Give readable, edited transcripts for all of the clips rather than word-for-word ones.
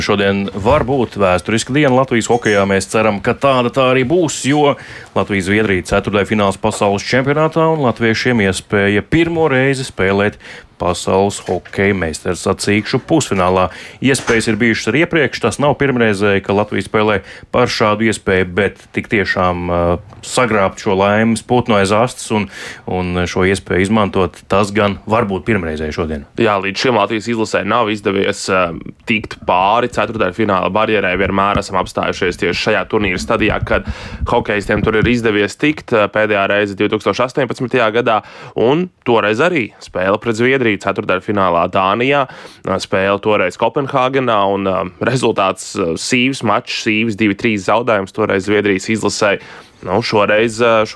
Šodien var būt vēsturiska diena Latvijas hokejā. Mēs ceram, ka tāda tā arī būs, jo Latvija-Zviedrija ceturtdaļfināls pasaules čempionātā un latviešiem iespēja pirmo reizi spēlēt pasaules hokeja meistarsacīkšu pusfinālā. Iespējas ir bijušas arī iepriekš. Tas nav pirmreizēji, ka Latvija spēlē par šādu iespēju, bet tik tiešām sagrābt šo laimes putnu aiz astes un šo iespēju izmantot, tas gan var būt pirmreizēji šodien. Jā, līdz šim Latvijas izlasē nav izdevies tikt pāri ceturtdaļfināla barjerai. Vienmēr esam apstājušies tieši šajā turnīra stadijā, kad hokejistiem tur ir izdevies tikt pēdējā reize 2018. gadā, un toreiz arī spēle pret Zviedriju ceturtdaļfinālā Dānijā, spēle toreiz Kopenhāgenā un rezultāts sīvs mačs, sīvs 2-3 zaudējums toreiz Zviedrijas izlasē. Šoreiz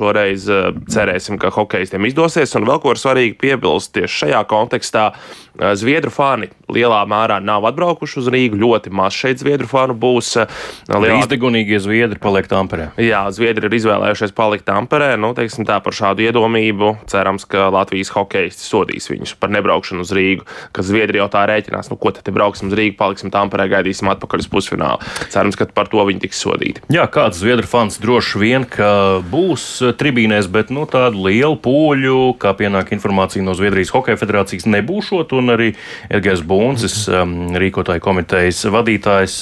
cerēsim, ka hokejistiem izdosies, un vēl ko ir svarīgi piebilst tieši šajā kontekstā. Zviedru fani lielā mērā nav atbraukuši uz Rīgu, ļoti maz šeit zviedru fanu būs. Izdegunīgie zviedri paliek Tamperē. Jā, zviedri ir izvēlējušies palikt Tamperē, teiksim tā, par šādu iedomību. Cerams, ka Latvijas hokejisti sodīs viņus par nebraukšanu uz Rīgu, ka Zviedri jau tā rēķinās, ko tad te brauksim uz Rīgu, paliksim Tamperē, gaidīsim atpakaļ uz pusfinālu. Cerams, ka par to viņi tiks sodīti. Jā, kāds zviedru fans droši vien, ka būs tribīnēs, bet tādu lielu pūļu, kā pienāk informācija no Zviedrijas Hokeja federācijas, nebūšot, un arī Edgars Buncis, rīkotāju komitejas vadītājs,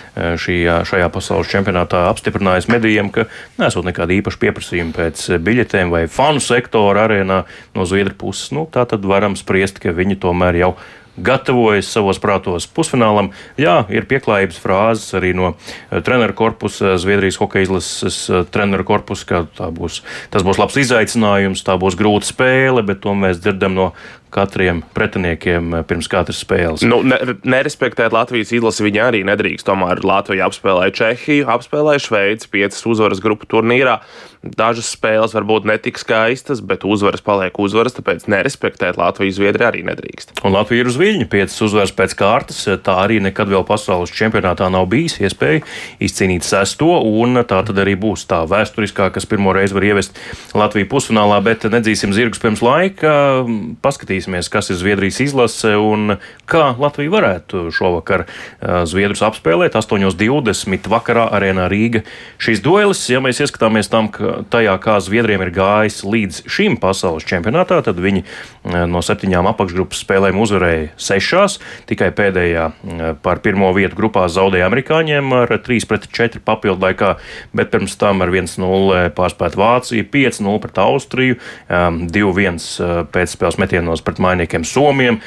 šajā pasaules čempionātā apstiprinājis medijiem, ka nesot nekāda īpaša pieprasījuma pēc biļetēm vai fanu sektora arēnā no Zviedru puses. Tā tad varam spriest, ka viņi tomēr jau gatavojas savos prātos pusfinālam. Jā, ir pieklājības frāzes arī no treneru korpusa, Zviedrijas hokeja izlases treneru korpusa, ka tas būs labs izaicinājums, tā būs grūta spēle, bet to mēs dzirdam no katriem pretiniekiem pirms katras spēles. Nerespektēt Latvijas izlasi viņi arī nedrīkst. Tomēr Latvija apspēlēja Čehiju, apspēlēja Šveici, 5 uzvaras grupu turnīrā. Dažas spēles varbūt netik skaistas, bet uzvaras paliek uzvaras, tāpēc nerespektēt Latviju Zviedri arī nedrīkst. Un Latvija ir uz viļņa, 5 uzvaras pēc kārtas. Tā arī nekad vēl pasaules čempionātā nav bijis iespēja izcīnīt 6. un tā tad arī būs tā vēsturiskā, kas pirmo reizi var ievest Latviju pusfinālā, bet nedzīsim zirgus pirms laika. Paskatīsimies, kas ir Zviedrijas izlase un kā Latvija varētu šovakar Zviedrus apspēlēt 8:20 vakarā arēnā Rīga. Šīs duelis, ja mēs ieskatāmies tajā, kā Zviedriem ir gājis līdz šim pasaules čempionātā, tad viņi no 7 apakšgrupas spēlēm uzvarēja 6, tikai pēdējā par pirmo vietu grupā zaudēja amerikāņiem ar 3-4 papildu laikā, bet pirms tam ar 1-0 pārspēta Vācija, 5-0 pret Austriju, 2-1 pēcspēles metienos pret mainiekiem Somiem,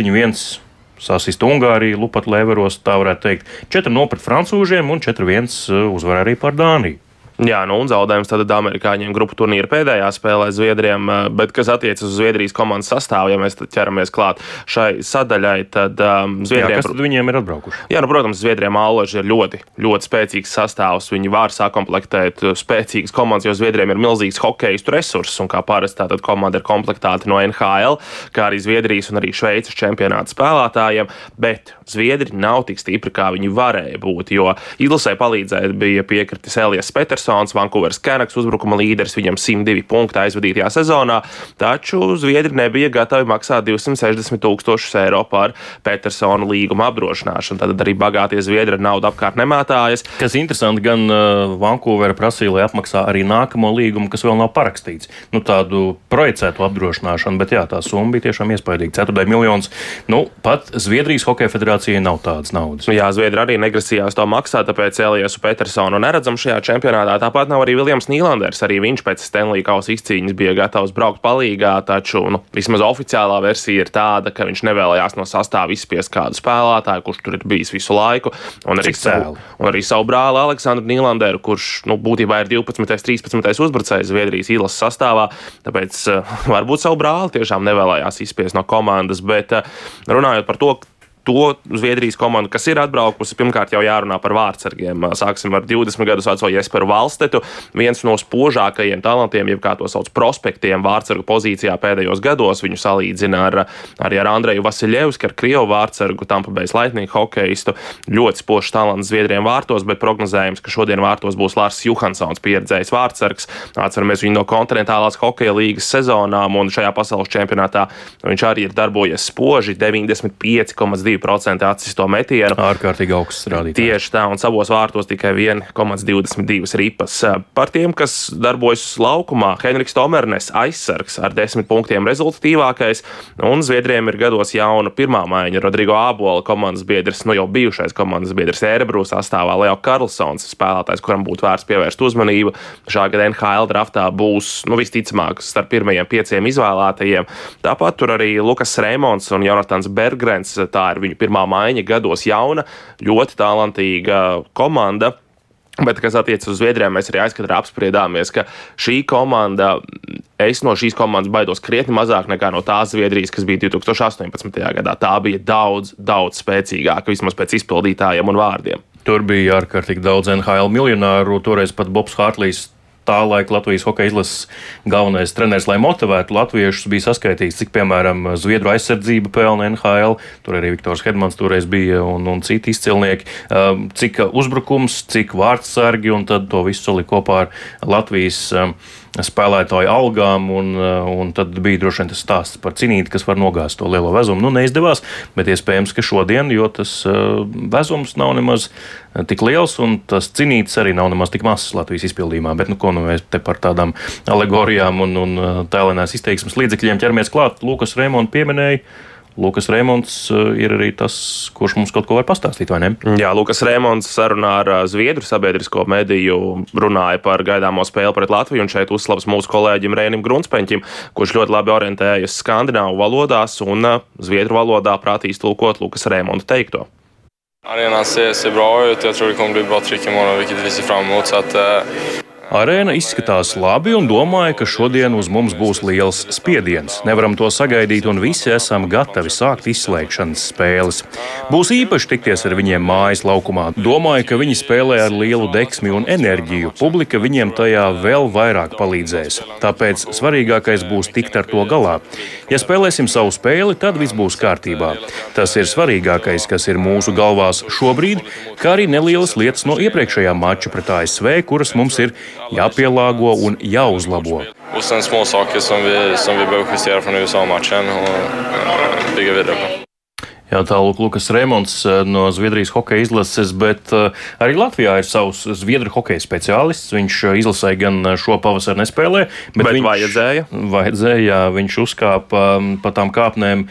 7-1 sasist Ungāriju, lupat leveros, tā varētu teikt, 4-0 pret francūžiem un 4-1 uzvar arī par Dāniju. Jā, un zaudējums tad amerikāņiem grupu turnīra pēdējā spēlē Zviedriem, bet kas attiecas uz Zviedrijas komandas sastāvu, ja mēs ķeramies klāt šai sadaļai, tad Zviedriem... Jā, kas tad viņiem ir atbraukuši? Jā, protams, Zviedriem Āloži ir ļoti, ļoti spēcīgs sastāvs. Viņi var sakomplektēt spēcīgas komandas, jo Zviedriem ir milzīgs hokejistu resurss, un kā parasti tātad komanda ir komplektāta no NHL, kā arī Zviedrijas un arī Šveices čempionāta spēlētājiem, bet Zviedri nav tik stipri, kā viņi varēja būt, jo izlasē palīdzēt bija piekritis Elias Petersons, Vancouveras Canucks uzbrukuma līderis, viņam 102 punkti aizvadītajā sezonā, taču Zviedri nebija gatavi maksāt 260,000 eiro par Petersona līguma apdrošināšanu. Tad arī bagātie Zviedri ar naudu apkārt nemētājas. Kas interesanti, gan Vancouvera prasīja, lai apmaksā arī nākamo līgumu, kas vēl nav parakstīts. Tādu projicētu apdrošināšanu, bet jā, tā summa bija tiešām iespaidīga. 4 miljonus. Pat Zviedrijas Hokeja federācijai nav tādas naudas. Jā, Zviedri arī negrasījās to maksāt, tāpēc Eliesu Petersonu neredzam šajā čempionātā. Tāpat nav arī Viljams Nīlanders. Arī viņš pēc Stanley Kausa izcīņas bija gatavs braukt palīgā, taču vismaz oficiālā versija ir tāda, ka viņš nevēlējās no sastāva izspiest kādu spēlētāju, kurš tur ir bijis visu laiku. Un arī savu brāli Aleksandru Nīlanderu, kurš būtībā ir 12. 13. uzbrucējs Zviedrijas izlases sastāvā. Tāpēc varbūt savu brāli tiešām nevēlējās izspiest no komandas, bet runājot par to Zviedrijas komandu, kas ir atbraukusi, pirmkārt jau jārunā par vārtsargiem. Sāksim ar 20 gadus veco Jesperu Valstetu, viens no spožākajiem talantiem, jeb kā to sauc prospektiem vārtsargu pozīcijā pēdējos gados. Viņu salīdzina arī ar Andreju Vasiljevski, ar Krievu vārtsargu, Tampa Bay Lightning hokeistu. Ļoti spožs talants Zviedriem vārtos, bet prognozējums, ka šodien vārtos būs Lars Johansons, pieredzējis vārtsargs. Atceramies viņu no kontinentālās hokeja līgas sezonām, un šajā pasaules čempionātā viņš arī ir darbojies spoži, 95,2 62% atsisto metienu. Ārkārtīgi augsts rādītājs. Tieši tā, un savos vārtos tikai 1,22 ripas. Par tiem, kas darbojas laukumā, Henriks Tomernes aizsargs ar 10 punktiem rezultatīvākais, un Zviedriem ir gados jauna pirmā maiņa. Rodrigo Ābola komandas biedrs, jau bijušais komandas biedrs Ērebrū sastāvā, Leo Karlsons, spēlētājs, kuram būtu vērts pievērst uzmanību. Šā gada NHL draftā būs visticamāk starp pirmajiem 5 izvēlētajiem. Tāpat tur arī Lukas Reimonds un Jonatans Berggrens. Tā ir viņu pirmā maiņa gados jauna, ļoti talantīga komanda. Bet, kas attiecas uz Zviedriem, mēs arī aizkadrā apspriedāmies, ka šī komanda, es no šīs komandas baidos krietni mazāk nekā no tās Zviedrijas, kas bija 2018. Gadā. Tā bija daudz, daudz spēcīgāka, vismaz pēc izpildītājiem un vārdiem. Tur bija ārkārtīgi daudz NHL miljonāru, toreiz pat Bobs Hārtlīs, tā laika Latvijas hokeja izlases galvenais treneris, lai motivētu latviešus, bija saskaitīts, cik, piemēram, Zviedru aizsardzība pelna NHL, tur arī Viktors Hedmans toreiz bija un citi izcilnieki, cik uzbrukums, cik vārdsargi, un tad to visu salika kopā ar Latvijas spēlētāju algām, un tad bija droši vien tas stāsts par cinīti, kas var nogāzt to lielo vezumu. Neizdevās, bet iespējams, ka šodien, jo tas vezums nav nemaz tik liels, un tas cinītis arī nav nemaz tik mazs Latvijas izpildījumā. Bet, mēs te par tādām alegorijām un tēlēnās izteiksmes līdzekļiem ķeramies klāt. Lukas Reimonds pieminēja. Lukas Reimonds ir arī tas, kurš mums kaut ko var pastāstīt, vai ne? Jā, Lukas Reimonds sarunā ar Zviedru sabiedrisko mediju runāja par gaidāmo spēli pret Latviju, un šeit uzslavas mūsu kolēģim Reinim Grunspeņķim, kurš ļoti labi orientējas skandināvu valodās un zviedru valodā prātīs tulkot Lukas Reimonda teikto. Arenan ser bra ut. Jag tror det kommer bli bra tryck imorgon, vilket vi ser fram emot. Så att Arēna izskatās labi un domāju, ka šodien uz mums būs liels spiediens. Nevaram to sagaidīt un visi esam gatavi sākt izslēgšanas spēles. Būs īpaši tikties ar viņiem mājas laukumā. Domāju, ka viņi spēlē ar lielu deksmi un enerģiju. Publika viņiem tajā vēl vairāk palīdzēs. Tāpēc svarīgākais būs tikt ar to galā. Ja spēlēsim savu spēli, tad viss būs kārtībā. Tas ir svarīgākais, kas ir mūsu galvās šobrīd, kā arī nelielas lietas no iepriekšējā mača pret ASV, kuras mums ir jāpielāgo un jāuzlabo. Och sen små saker som vi behöver justera från USA-matchen och bygga vidare på. Jā, tālūk Lukas Reimonds no Zviedrijas hokeja izlases, bet arī Latvijā ir savs zviedru hokeja speciālists. Viņš izlasē gan šo pavasaru nespēlē, bet viņš vajadzēja, jā, viņš uzkāpa pa tām kāpnēm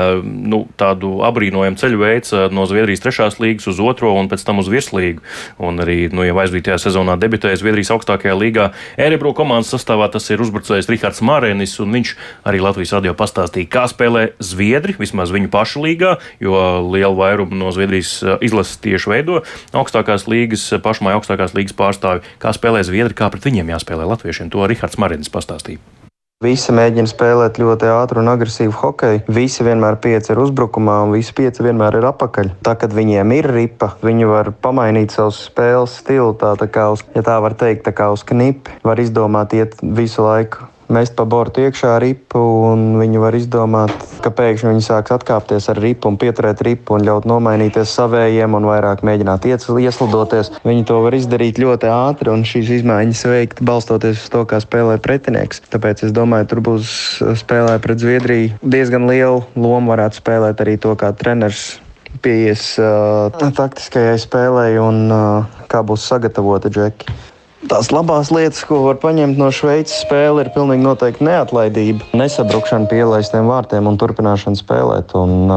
tādu abrīnojumu ceļu veids no Zviedrijas 3. līgas uz 2. un pēc tam uz virslīgu. Un arī jau aizvītajā sezonā debitēja Zviedrijas augstākajā līgā. Ērebrū komandas sastāvā tas ir uzbrucējs Rihards Mārenis, un viņš arī Latvijas radio pastāstīja, kā spēlē zviedri, vismaz viņu pašu līgā, jo lielu vairumu no Zviedrijas izlases tieši veido augstākās līgas, pašmāja augstākās līgas pārstāvi. Kā spēlē zviedri, kā pret viņiem jāspēlē latviešiem, to Rihards Marenis pastāstīja. Visi mēģina spēlēt ļoti ātru un agresīvu hokeju. Visi vienmēr 5 ir uzbrukumā, un visi 5 vienmēr ir apakaļ. Tā, kad viņiem ir ripa, viņi var pamainīt savu spēles stilu, tā kā ja tā var teikt, tā kā uz knipi. Var izdomāt iet visu laiku, mest pa bortu iekšā ripu, un viņi var izdomāt, ka pēkšņi viņi sāks atkāpties ar ripu un pieturēt ripu un ļaut nomainīties savējiem un vairāk mēģināt ieslidoties. Viņi to var izdarīt ļoti ātri un šīs izmaiņas veikt balstoties uz to, kā spēlē pretinieks. Tāpēc es domāju, tur būs spēlē pret Zviedriju diezgan lielu lomu varētu spēlēt arī to, kā treneris pieies taktiskajai spēlei un kā būs sagatavota džeki. Tās labās lietas, ko var paņemt no Šveices spēle, ir pilnīgi noteikti neatlaidība, nesabrukšana pie ielaistiem vārtiem un turpināšana spēlēt.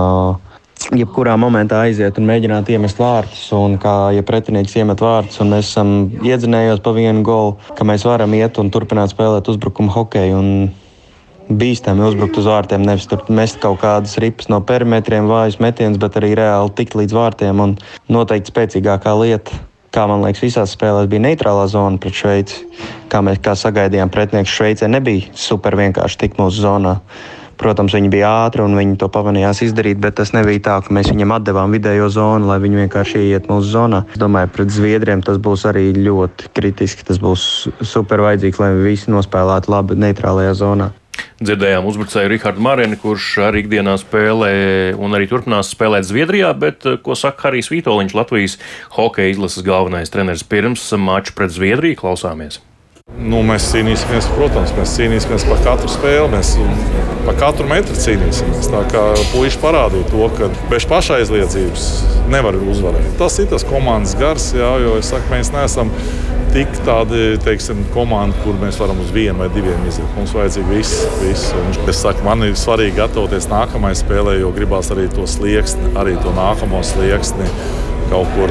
Jebkurā momentā aiziet un mēģināt iemest vārtus, un ja pretinieks iemet vārtus un mēs esam iedzinējos pa vienu golu, ka mēs varam iet un turpināt spēlēt uzbrukuma hokeju un bīstami uzbrukt uz vārtiem, nevis tur mest kaut kādas ripas no perimetriem, vājus metienus, bet arī reāli tikt līdz vārtiem, un noteikti spēcīgākā lieta, kā man liekas, visās spēlēs bija neitrālā zona pret Šveici. Kā sagaidījām, pretinieks Šveicē nebija super vienkārši tikt mūsu zonā. Protams, viņi bija ātri un viņi to pamanījās izdarīt, bet tas nebija tā, ka mēs viņam atdevām vidējo zonu, lai viņi vienkārši ieiet mūsu zonā. Es domāju, pret Zviedriem tas būs arī ļoti kritiski. Tas būs super vajadzīgs, lai visi nospēlētu labi neitrālajā zonā. Dzirdējām uzbrucēju Rihardu Mareni, kurš arī ikdienā spēlē un arī turpinās spēlēt Zviedrijā, bet ko saka Harijs Vītoliņš, Latvijas hokeja izlases galvenais treneris pirms mača pret Zviedriju? Klausāmies. Mēs cīnīsimies, protams, par katru spēli, mēs par katru metru cīnīsimies. Tā kā puiši parādīja to, ka bez pašaizliedzības nevar uzvarēt. Tas ir tas komandas gars, jo es saku, mēs neesam tik tādi, komanda, kur mēs varam uz 1 vai 2 iziet. Mums vajadzīgi viss. Es saku, man ir svarīgi gatavoties nākamajai spēlē, jo gribās arī to slieksni, arī to nākamo slieksni kaut kur,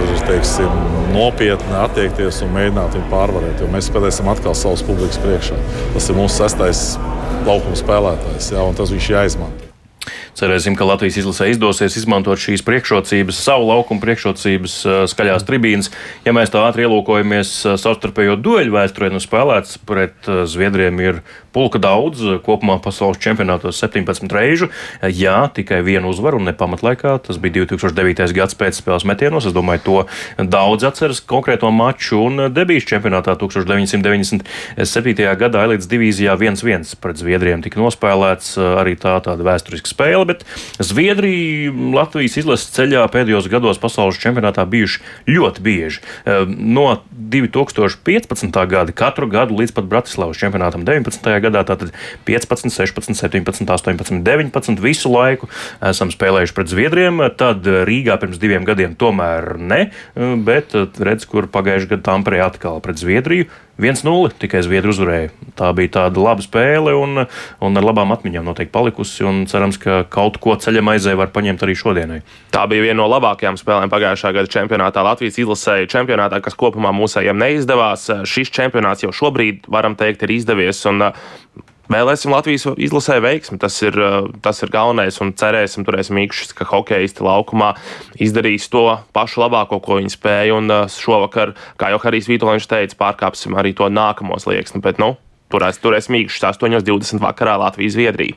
nopietni attiekties un mēģināt viņu pārvarēt. Jo mēs spēlēsim atkal savas publikas priekšā. Tas ir mūsu 6. laukuma spēlētājs, un tas viņš jāizmanto. Cerēsim, ka Latvijas izlasē izdosies izmantot šīs priekšrocības, savu laukumu priekšrocības, skaļās tribīnes. Ja mēs tā ātri ielūkojamies savstarpējo dueļu vēsturē, spēlēts pret Zviedriem ir pulka daudz, kopumā pasaules čempionātos 17 reižu. Jā, tikai vienu uzvaru un ne pamatlaikā. Tas bija 2009. gads pēcspēles metienos. Es domāju, to daudz atceras konkrēto maču un debijas čempionātā 1997. gadā elites divīzijā 1-1 pret Zviedriem tika nospēlēts. Arī tāda vēsturiska spēle, bet Zviedrija Latvijas izlases ceļā pēdējos gados pasaules čempionātā bijuši ļoti bieži. No 2015. gada katru gadu līdz pat Bratislavas čempionātam 19. gadā, tātad 15, 16, 17, 18, 19 visu laiku esam spēlējuši pret Zviedriem. Tad Rīgā pirms 2 gadiem tomēr ne, bet redz, kur pagājušajā gadā Tamperē atkal pret Zviedriju 1-0, tikai Zviedri uzvarēja. Tā bija tāda laba spēle un ar labām atmiņām noteikti palikusi, un cerams, ka kaut ko ceļam aizē var paņemt arī šodienai. Tā bija viena no labākajām spēlēm pagājušā gada čempionātā Latvijas izlasēja čempionātā, kas kopumā mūsējiem neizdevās. Šis čempionāts jau šobrīd, varam teikt, ir izdevies, un vēlēsim Latvijas izlasē veiksmi. Tas ir galvenais, un cerēsim, turēsim īkšķis, ka hokeisti laukumā izdarīs to pašu labāko, ko viņi spēja, un šovakar, kā jau Harijs Vitoļņš teica, pārkāpsim arī to nākamo slieksni, bet turēsim īkšķis 8:20 vakarā Latvijas Zviedrija.